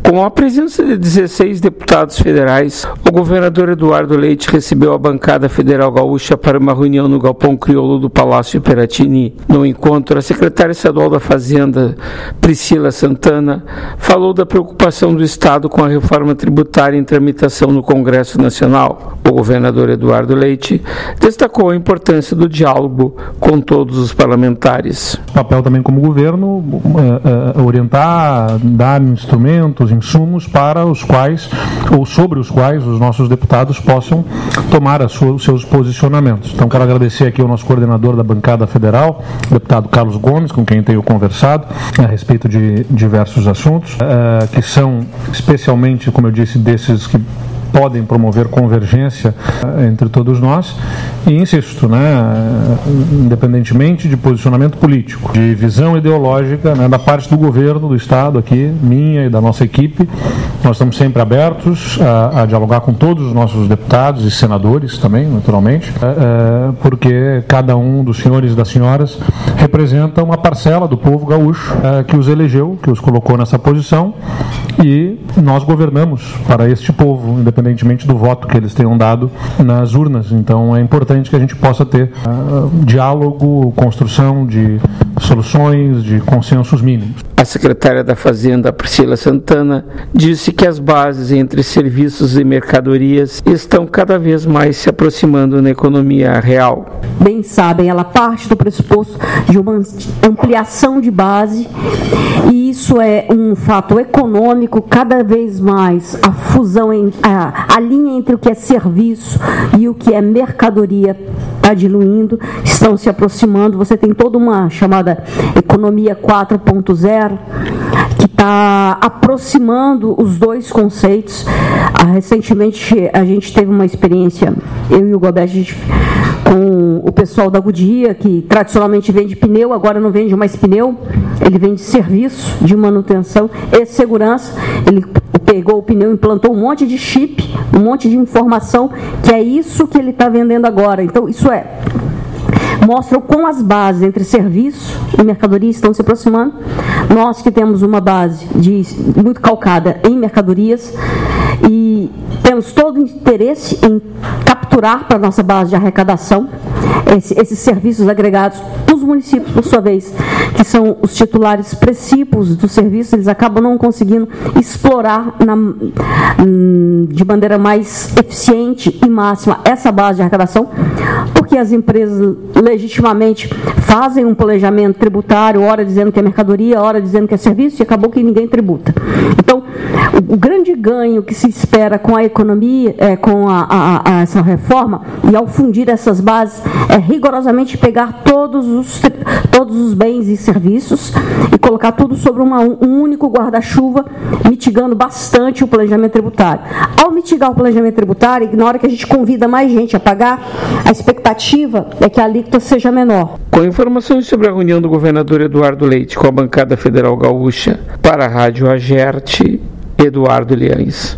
Com a presença de 16 deputados federais, o governador Eduardo Leite recebeu a bancada federal gaúcha para uma reunião no Galpão Crioulo do Palácio Piratini. No encontro, a secretária estadual da Fazenda, Priscila Santana, falou da preocupação do Estado com a reforma tributária em tramitação no Congresso Nacional. O governador Eduardo Leite destacou a importância do diálogo com todos os parlamentares. O papel também como governo, orientar, dar instrumentos, insumos para os quais, ou sobre os quais, os nossos deputados possam tomar os seus posicionamentos. Então, quero agradecer aqui ao nosso coordenador da bancada federal, o deputado Carlos Gomes, com quem tenho conversado a respeito de diversos assuntos, que são especialmente, como eu disse, desses que podem promover convergência entre todos nós e insisto, independentemente de posicionamento político, de visão ideológica, da parte do governo, do Estado aqui, minha e da nossa equipe, nós estamos sempre abertos a dialogar com todos os nossos deputados e senadores também, naturalmente, porque cada um dos senhores e das senhoras representa uma parcela do povo gaúcho que os elegeu, que os colocou nessa posição e nós governamos para este povo, independentemente do voto que eles tenham dado nas urnas. Então é importante que a gente possa ter diálogo, construção de soluções, de consensos mínimos. A secretária da Fazenda, Priscila Santana, disse que as bases entre serviços e mercadorias estão cada vez mais se aproximando na economia real. Bem sabem, ela parte do pressuposto de uma ampliação de base e isso é um fato econômico. Cada vez mais a fusão, a linha entre o que é serviço e o que é mercadoria está diluindo, estão se aproximando. Você tem toda uma chamada economia 4.0 que está aproximando os dois conceitos. Recentemente a gente teve uma experiência, eu e o Gobert, com o pessoal da Goodyear, que tradicionalmente vende pneu, agora não vende mais pneu, ele vende serviço de manutenção e segurança. Ele pegou o pneu, implantou um monte de chip, um monte de informação, que é isso que ele está vendendo agora. Então, isso mostra o quão as bases entre serviço e mercadoria estão se aproximando. Nós que temos uma base muito calcada em mercadorias e temos todo o interesse em capturar para a nossa base de arrecadação esses serviços agregados. Os municípios, por sua vez, que são os titulares principais do serviço, eles acabam não conseguindo explorar de maneira mais eficiente e máxima essa base de arrecadação, porque as empresas legitimamente fazem um planejamento tributário, ora dizendo que é mercadoria, ora dizendo que é serviço, e acabou que ninguém tributa. Então, o grande ganho que se espera com a economia, com essa reforma, e ao fundir essas bases, é rigorosamente pegar todos os bens e serviços e colocar tudo sobre um único guarda-chuva, mitigando bastante o planejamento tributário. Ao mitigar o planejamento tributário, na hora que a gente convida mais gente a pagar, a expectativa é que a alíquota seja menor. Com informações sobre a reunião do governador Eduardo Leite com a bancada federal gaúcha, para a Rádio Agerte, Eduardo Lianes.